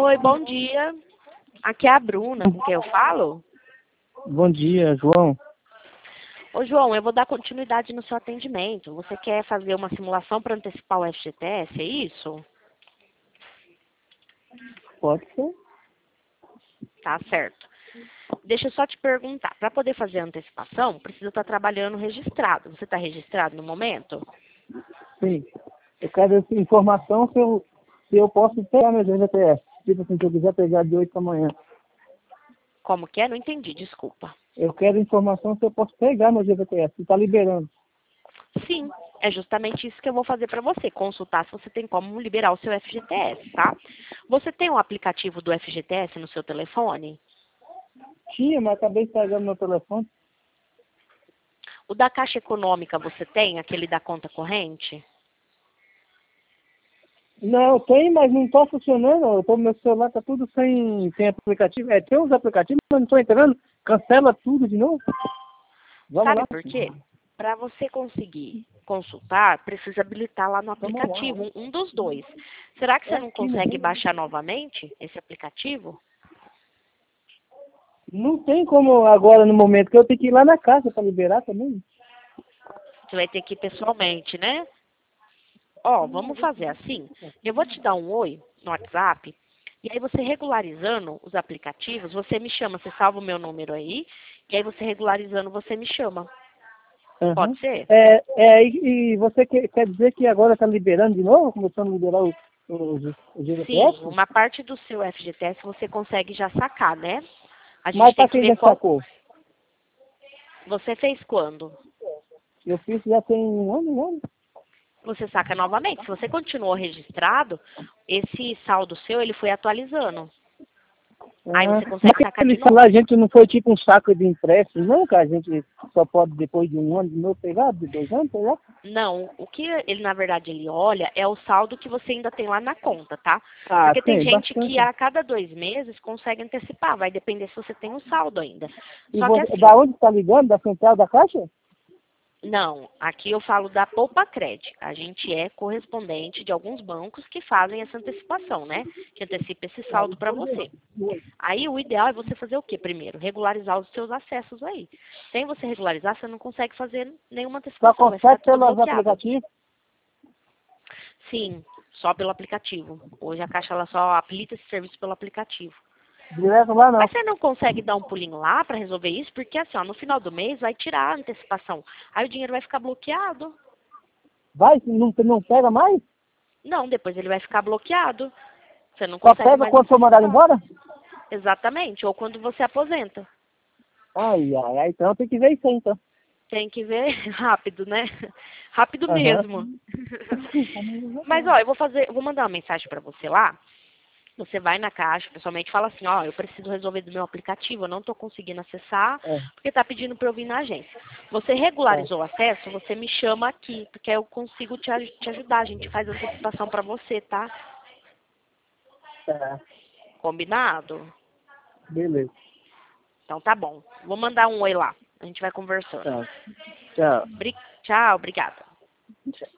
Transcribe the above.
Oi, bom dia. Aqui é a Bruna, com quem eu falo. Bom dia, João. Ô, João, eu vou dar continuidade no seu atendimento. Você quer fazer uma simulação para antecipar o FGTS, é isso? Pode ser? Tá certo. Deixa eu só te perguntar. Para poder fazer a antecipação, precisa estar trabalhando registrado. Você está registrado no momento? Sim. Eu quero essa informação se eu posso pegar meu GTS. Tipo assim, se eu quiser pegar de 8 da manhã. Como que é? Não entendi, desculpa. Eu quero informação se eu posso pegar meu GTS. Se está liberando. Sim, é justamente isso que eu vou fazer para você. Consultar se você tem como liberar o seu FGTS, tá? Você tem um aplicativo do FGTS no seu telefone? Tinha, mas acabei pegando meu telefone. O da Caixa Econômica você tem? Aquele da conta corrente? Não, tem, mas não está funcionando. Meu celular está tudo sem aplicativo. Tem uns aplicativos, mas não estou entrando. Cancela tudo de novo. Vamos Sabe lá. por quê? Para você conseguir consultar, precisa habilitar lá no Vamos lá. aplicativo, um dos dois. Será que você não Aqui, né? consegue baixar novamente esse aplicativo? Não tem como agora, no momento, que eu tenho que ir lá na casa para liberar também. Você vai ter que ir pessoalmente, né? Ó, vamos fazer assim. Eu vou te dar um oi no WhatsApp. E aí você regularizando os aplicativos, você me chama, você salva o meu número aí, e aí você regularizando, você me chama. Uhum. Pode ser? E você quer dizer que agora está liberando de novo, começando a liberar o Sim, GTS? uma parte do seu FGTS você consegue já sacar, né? A Mas gente tem para que quem ver já qual. sacou? Você fez quando? Eu fiz já tem um ano. Você saca novamente. Se você continuou registrado, esse saldo seu, ele foi atualizando. Aí você Mas consegue sacar de ele novo. falou, a gente não foi tipo um saco de empréstimo, não, que a gente só pode depois de um ano de novo pegar, de 2 anos pegar? Não, o que ele, na verdade, ele olha é o saldo que você ainda tem lá na conta, tá? Ah, Porque tem tem, gente que bastante. a cada 2 meses consegue antecipar, vai depender se você tem um saldo ainda. E Só que você, assim, da onde está ligando? Da central da Caixa? não, aqui eu falo da Poupa Cred. A gente é correspondente de alguns bancos que fazem essa antecipação, né? Que antecipa esse saldo para você. Aí o ideal é você fazer o quê primeiro? Regularizar os seus acessos aí. Sem você regularizar, você não consegue fazer nenhuma Só antecipação, vai ficar consegue tudo pelos bloqueado. aplicativos? Sim, só pelo aplicativo. Hoje a Caixa ela só aplica esse serviço pelo aplicativo. Direto lá não. Mas você não consegue dar um pulinho lá para resolver isso? Porque assim, ó, no final do mês vai tirar a antecipação. Aí o dinheiro vai ficar bloqueado. Vai, não pega mais? Não, depois ele vai ficar bloqueado. Você não Só consegue pega mais quando for mandado antecipar. embora? Exatamente, ou quando você aposenta. Ai, então tem que ver isso aí, então. Tem que ver rápido, né? Rápido Aham. mesmo. Mas ó, eu vou mandar uma mensagem para você lá. Você vai na Caixa, pessoalmente fala assim, ó, eu preciso resolver do meu aplicativo, eu não estou conseguindo acessar, É, porque está pedindo para eu vir na agência. Você tá. regularizou o acesso, você me chama aqui, porque aí eu consigo te ajudar. A gente faz a antecipação para você, tá? Tá. Combinado? Beleza. Então tá bom. Vou mandar um oi lá. A gente vai conversando. Tá. Tchau. Tchau, obrigada. Tchau.